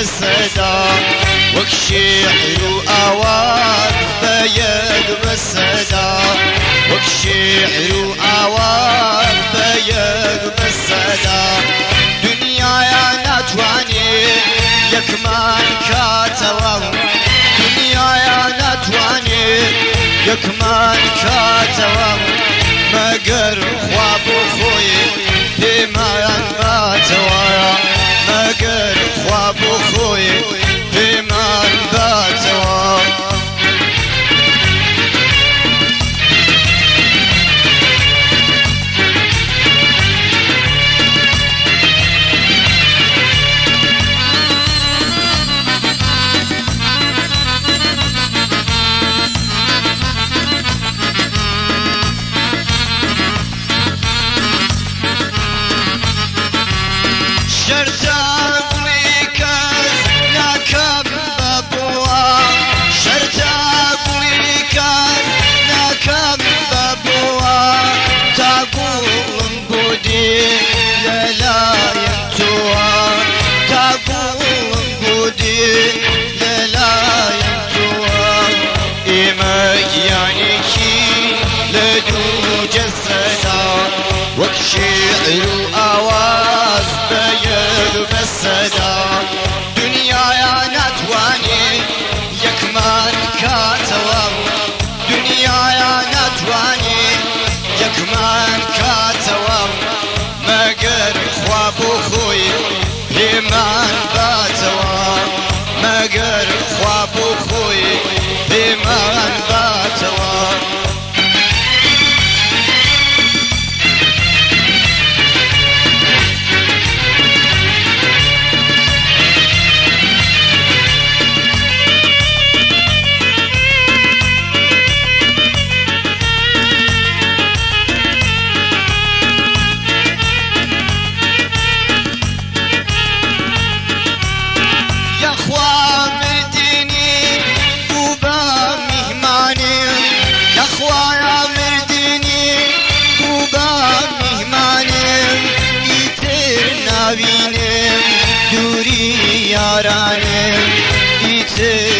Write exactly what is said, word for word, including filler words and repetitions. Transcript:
جسدا وك شعر وآواز بيد بسدا وك شعر وآواز بيد بسدا دنيا يا ناتواني يكمان كاتوا دنيا يا ناتواني يكمان كاتوا مگر خواب خوی پیمان باتوا مگر خواب خوی پیمان باتوا وك شعر وآواز بيد بسدا دنيا يا ناتواني يكمان كاتوا دنيا يا ناتواني يكمان كاتوا مگر خواب خوي بمان باتوا مگر خواب خوي بمان باتوا دوری یارانم ایت